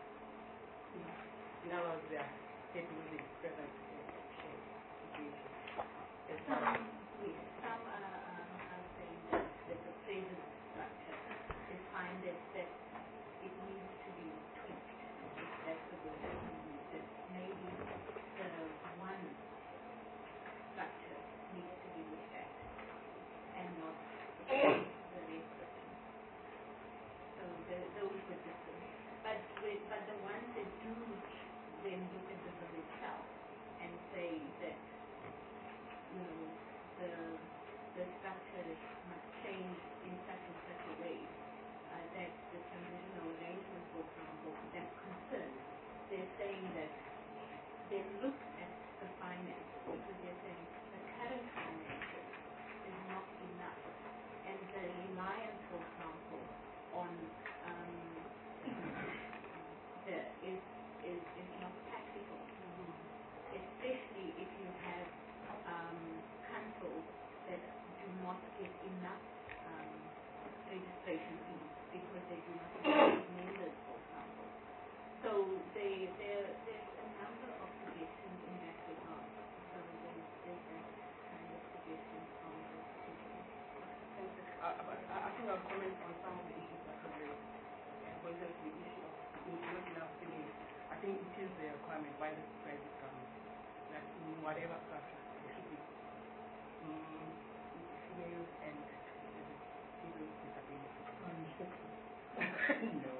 In other words, they are taking the present situation. Some are saying that the present structure is fine, that it needs to be tweaked, if that's the word that we use, that maybe the one structure needs to be looked at and not the rest of them. So those were different. But the ones that do then look at the bill itself and say that the structure must change in such and such a way that the transitional arrangement, for example, that's concerned. They're saying that they look at the finance because they're saying the current finances is not enough, and the reliance, for example, on is not practical, especially if you have councils that do not get enough registration fees because they do not have members, for example. So there's a number of suggestions in that regard. So there's that kind of suggestion from the petition. Thank you. I think I'll comment on some of the issues that were raised. For example, the issue of not enough females. I think it is a requirement by the private government that in whatever structure there should be females and people with disabilities. No.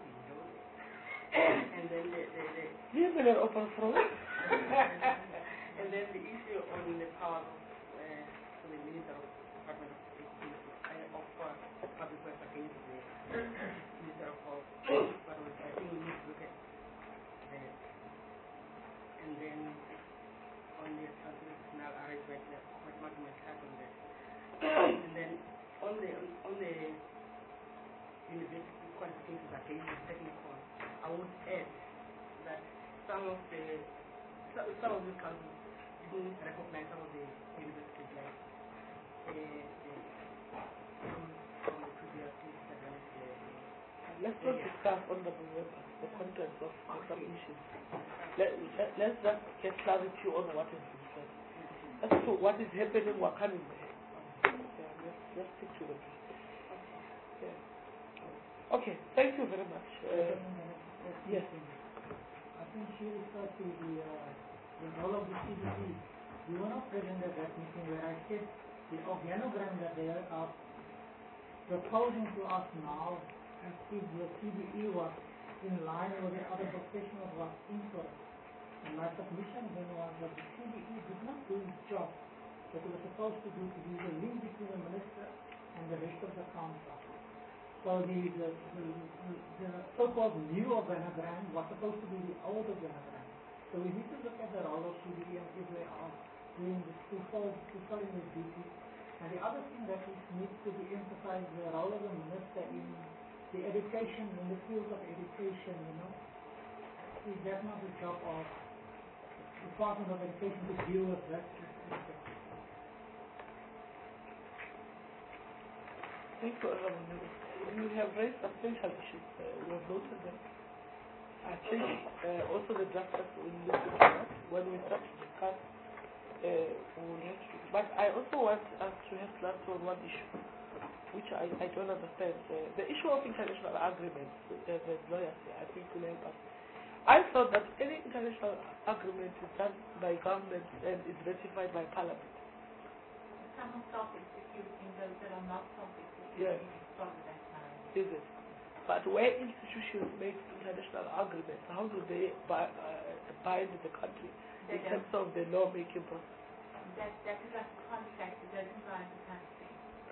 And then the open from and then the issue on the power of the Minister of Department of Public Works against the Minister of Health. But I think we need to look at that. And then on the transnational arrangement, quite much happened there. And then on the university qualifications against the technical, I would add that some of these councils didn't recognize some of the universities like from the previous Let's not discuss on the contents of the submissions. Let's just get clarity on what is being said. As to what is happening, what coming there. Let's stick to the truth. Yeah. Okay, thank you very much. Yes. I think she referred to the role of the CDE. You were not present at that meeting where I said the organogram that they are proposing to us now, and if the CDE was in line with the other professionals was incorrect. And my submission then was that the CDE did not do its job that it was supposed to do, to be the link between the minister and the rest of the council. So the so-called new organogram was supposed to be the old organogram. So we need to look at the role of CDE and if they are doing this fulfilling this duty. And the other thing that needs to be emphasized, the role of the minister in the education, in the field of education, is that not the job of the Department of Education to deal with that aspect? Thank you, you have raised substantial issues. We have noted them. I think also the drafters will look into that when we start to discuss. We'll have to, but I also want us to have clarity on one issue, which I don't understand. The issue of international agreements, as lawyers say, I think will help us. I thought that any international agreement is done by government and is ratified by parliament. Some of topics, if you think there are not topics, Yes. that time. Is it? But where institutions make international agreements, how do they bind the country in terms of the law-making process? That is a contract, it doesn't bind the country.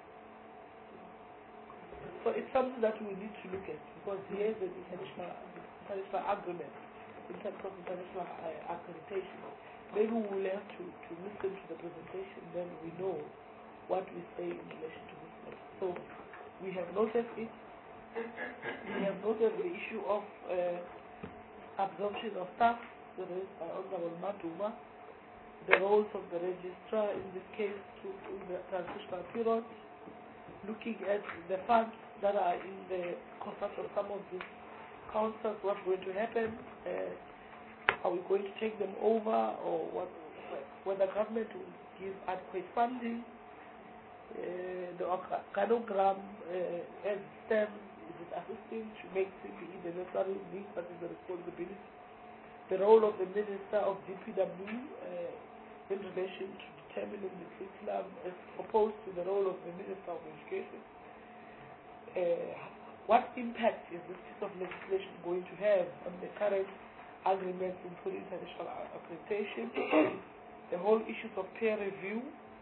So it's something that we need to look at, because here is an international agreement in terms of international accreditation. Maybe we will have to listen to the presentation, then we know what we say in relation to this matter. So we have noted it. We have noted the issue of absorption of staff, raised by Honorable Matuma, the roles of the registrar in this case to the transitional period, looking at the funds that are in the cost of some of these councils, what's going to happen, are we going to take them over, or whether government will give adequate funding, the organogram as STEM, is it assisting to make CPE the necessary link, what is the responsibility, the role of the Minister of DPW in relation to determining the curriculum as opposed to the role of the Minister of Education. What impact is this piece of legislation going to have on the current agreements, including international accreditation, the whole issues of peer review,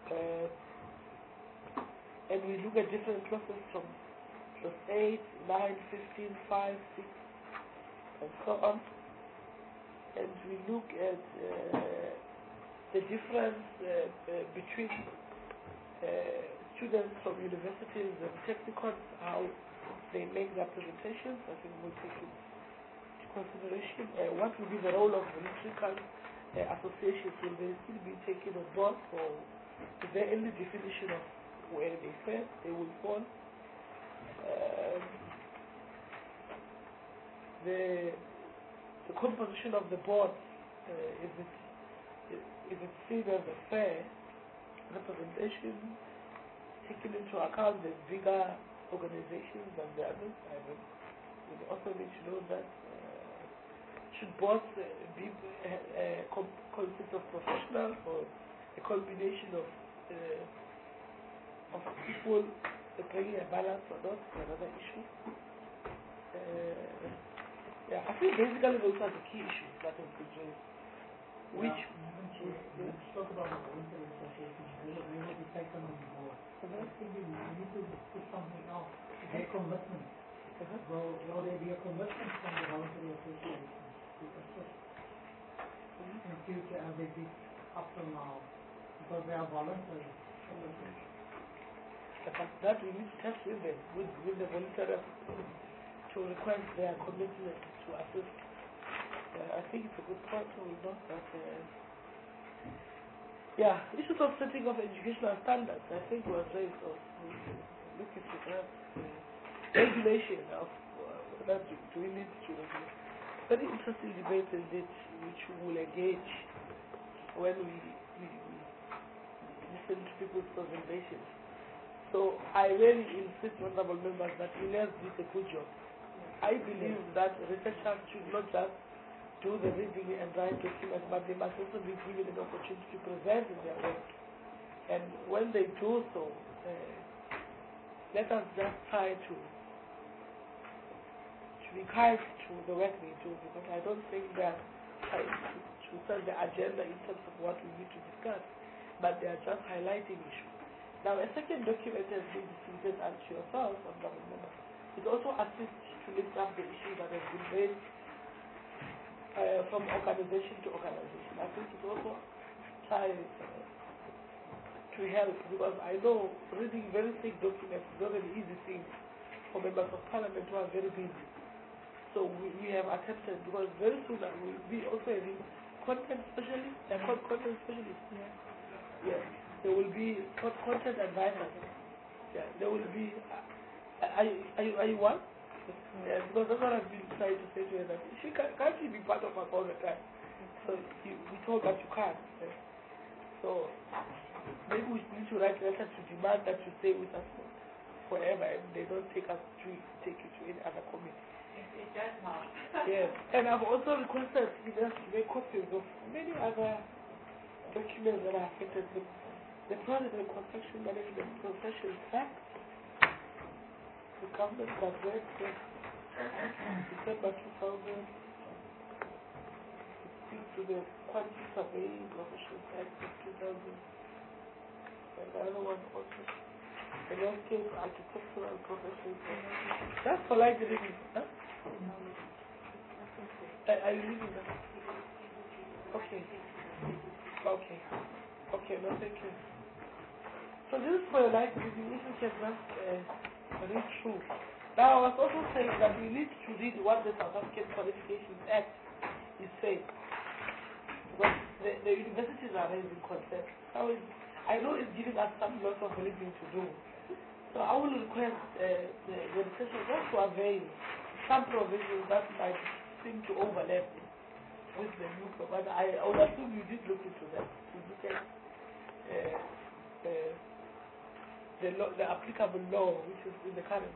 and we look at different clauses from clause 8, 9, 15, 5, 6, and so on. And we look at the difference between students from universities and technicals, how they make their presentations. I think we'll take it into consideration. What will be the role of electrical associations? Will they still be taken on board, or is there any definition of where they will fall? the composition of the board, if it's seen as a fair representation, taking into account the bigger organizations than the others. We also need to know that should boards be consist of professionals or a combination of people bringing a balance or not is another issue. Yeah, I think basically those are the key issues that have been raised. Which we spoke about the voluntary associations, they will be taken on board. I think we need to put something else, their commitment. Will there be a commitment from the voluntary associations to assist in future as they did up till now? Because they are voluntary. But that we need to touch with them, with the voluntary to request their commitment to assist. I think it's a good point to note that issues of setting of educational standards I think was raised also. Look at that regulation of that do we need to regulate. Very interesting debate indeed which we will engage when we listen to people's presentations. So I really insist, honorable members, that Ilyas did a good job. I believe that researchers should not just do the reading and write documents, but they must also be given an opportunity to present in their work. And when they do so, let us just try to be kind to the work they do, because I don't think they are trying to set the agenda in terms of what we need to discuss, but they are just highlighting issues. Now, a second document has been distributed to yourself, honorable members. It also assists to lift up the issues that have been raised from organization to organization. I think it also tries to help, because I know reading very thick documents is not an easy thing for members of parliament who are very busy. So we have attempted, because very soon we will be also having content specialists, they're called content specialists. Yes. There will be content advisors. Yeah. There will be, are you one? Yeah, because that's what I've been trying to say to her, that she can't be part of us all the time. So we told that you can't. Yeah. So maybe we need to write letters to demand that you stay with us forever and they don't take you to any other committee. It does not. Yes. And I've also requested us to make copies of many other documents that are affected with the Project and Construction Management Professions Act, the Government Gazette, December 2000, it speaks to the Quantity Surveying Professions Act of 2000, and the other one also, the Landscape Architectural Professions Act. That's for light reading, huh? Are you reading that? Okay. Okay. Okay, no, thank you. So this is for your life reading, if you can just read through. Now I was also saying that we need to read what the South African Qualifications Act is saying. Because the universities are raising concepts. I know it's giving us some lots of living to do. So I will request the researchers just to avail some provisions that might seem to overlap with the new provider. I would assume you did look into that, to look at the applicable law which is in the current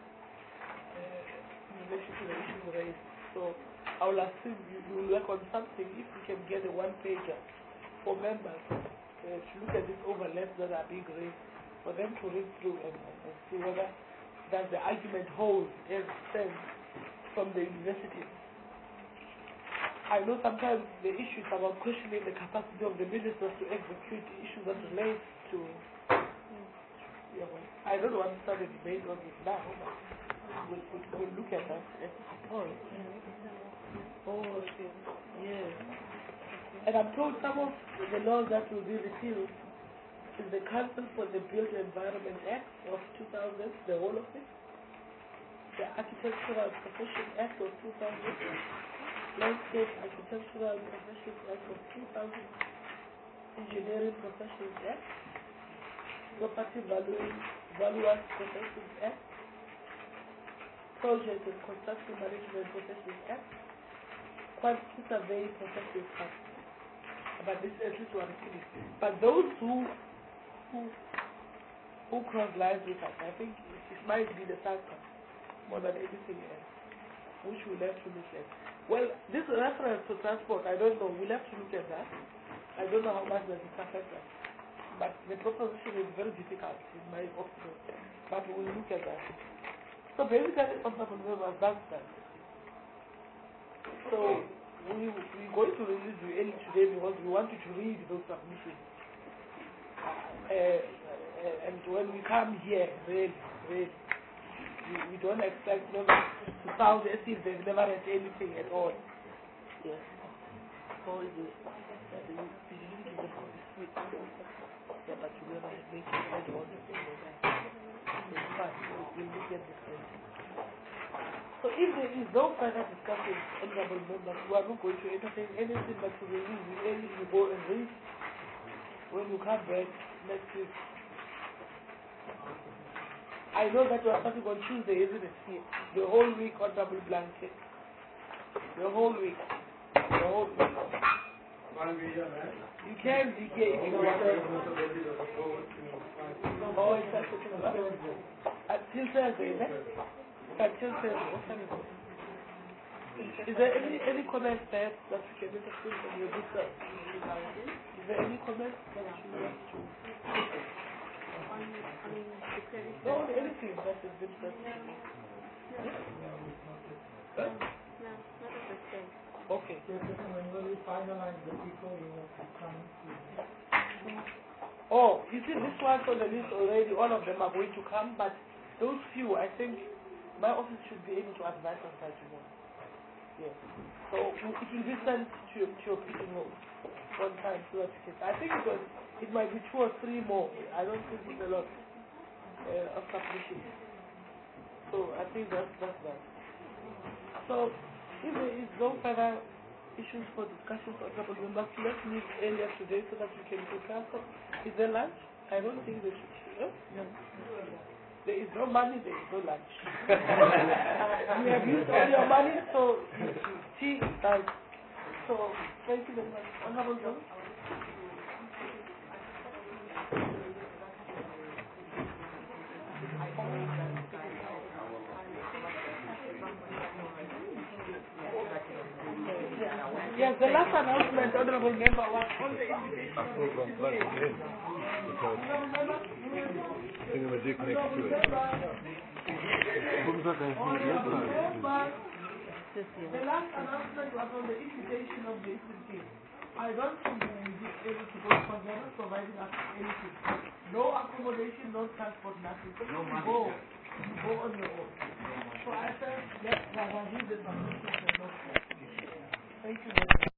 in relation to the issues raised. So I will assume you will work on something if we can get a one-pager for members to look at these overlaps that are being raised, for them to read through and see whether that the argument holds as it stands from the universities. I know sometimes the issue is about questioning the capacity of the ministers to execute issues that relate to. I don't want to start a debate on this now, but we'll look at that. Okay. Yes. And I'm told some of the laws that will be repealed is the Council for the Built Environment Act of 2000, the whole of it, the Architectural Professions Act of 2000, Landscape Architectural Professions Act of 2000, Engineering Professions Act, Property Valuers Professions Act, Project and Construction Management Professionals Act, Quantity Survey Professionals Act. But this at least one finished. But those who cross lines with us, I think it might be the factor more than anything else, which we'll have to look at. Well, this reference to transport, I don't know. We'll have to look at that. I don't know how much does it affect us. But the proposition is very difficult in my opinion. But we'll look at that. So basically, Honorable Members, that's that. So we're going to release you early today because we want you to read those submissions. And when we come here, really, we don't expect them to sound as if they've never read anything at all. Yes. So the beginning of this week, but you never make it read all the things. It's fine. We'll look at this later. So if there is no further discussion, honorable members, we are not going to entertain anything but to release you early, you go and read. When you come back next week. I know that you are starting on Tuesday, isn't it? Here. The whole week on double blanket. The whole week. The whole week. You can be here if you want to. Oh, it's until Thursday, isn't it? Until Thursday. What time is it? Is there any comments there that we can entertain from your book? Is there any comments that you want to? No, anything that is different. No, not at this stage. Okay. When will you finalize the people who have to come to? Oh, you see this one on the list already, all of them are going to come, but those few, I think my office should be able to advise on that, you know. Yes. So it will be sent to your picking room one time so that you can. I think it might be 2 or 3 more. I don't think it's a lot of submissions. So I think that's that. So if there is no further issues for discussions or trouble, we must let's meet earlier today so that we can prepare. So is there lunch? I don't think there should. No. There is no money, there is no lunch. You have used all your money, so tea is time. So, thank you very much. Honorable John. Yes, the last announcement, Honorable Member, was on the invitation. Next to it. The last announcement was on the invitation of the institute. I don't think we will be able to go further, providing us anything. No accommodation, no transport, nothing. So you go on your own. So I said, let's read the submission. Thank you very much.